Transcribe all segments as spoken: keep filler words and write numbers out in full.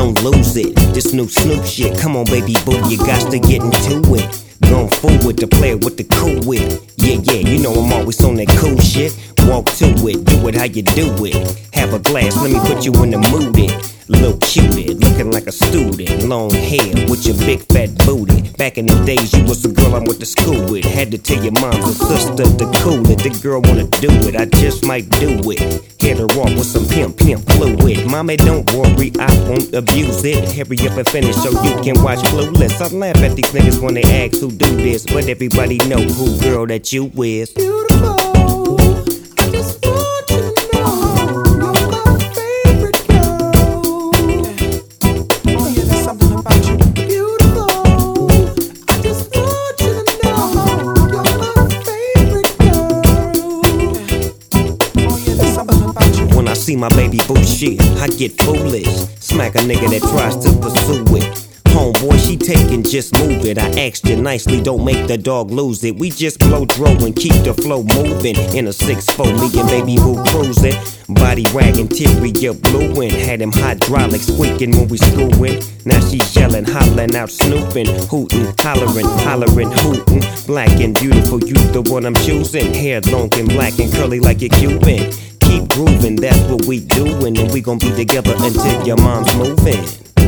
don't lose it. This new Snoop shit, come on baby boo, you got to get into it. Going forward to play with the cool wit. Yeah, yeah, you know I'm always on that cool shit. Walk to it, do it how you do it. Have a glass, let me put you in the mood it. Little cutie, looking like a student. Long hair with your big fat booty. Back in the days you was the girl I went to school with. Had to tell your mom and sister to cool it. The girl wanna do it, I just might do it. Hit her off with some pimp, pimp fluid. Mommy don't worry, I won't abuse it. Hurry up and finish so you can watch Clueless. I laugh at these niggas when they ask who do this, but everybody know who girl that you is. Beautiful. I just want you to know you're my favorite girl. Oh yeah, there's something about you. Beautiful. I just want you to know you're my favorite girl. Oh yeah, there's something about you. When I see my baby boo shit, I get foolish. Smack a nigga that tries to pursue it. Homeboy, she taking, just move it. I asked you nicely, don't make the dog lose it. We just blow dro and keep the flow moving. In a six four, me and baby boo cruising. Body wagging, interior blueing. Had them hydraulics squeaking when we screwing. Now she yelling, hollering out, snooping, hooting, hollering, hollering, hooting. Black and beautiful, you the one I'm choosing. Hair long and black and curly like a Cuban. Keep grooving, that's what we doing. And we gon' be together until your mom's moving.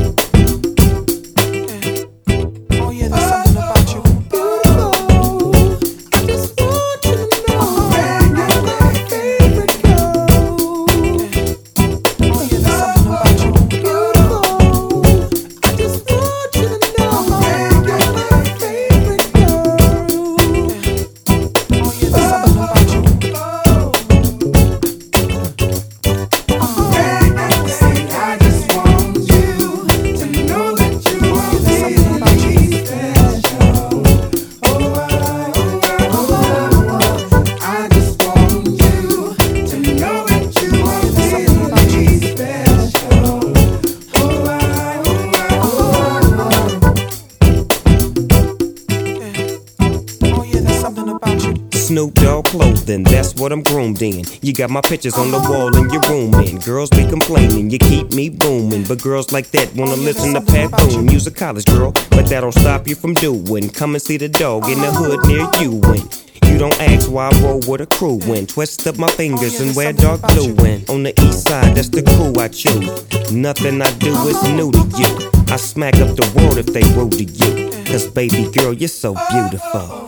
Snoop Dogg clothing, that's what I'm groomed in. You got my pictures on the wall in your room, and girls be complaining, you keep me booming. But girls like that wanna listen to Pat Boone. You's a college girl, but that don't stop you from doing. Come and see the dog in the hood near you. And you don't ask why I roll with a crew and twist up my fingers and wear dark blue. And on the east side, that's the crew I choose. Nothing I do is new to you. I smack up the world if they rude to you. Cause baby girl, you're so beautiful.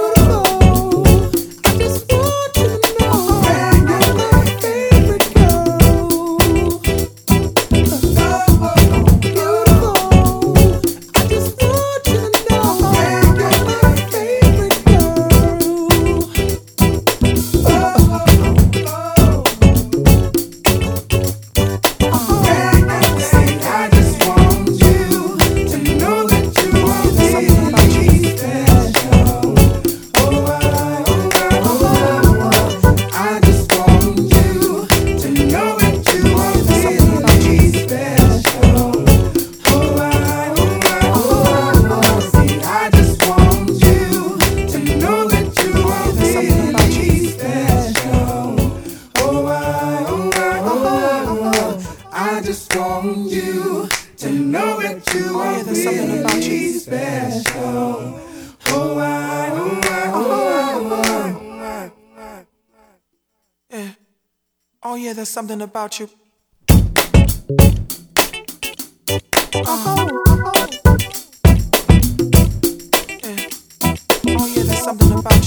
I just want you to know that you are really special. Oh, I, oh, I, oh, I, oh, I. Yeah. Oh, yeah, there's something about you. Oh, oh. Yeah. Oh, yeah, there's something about you.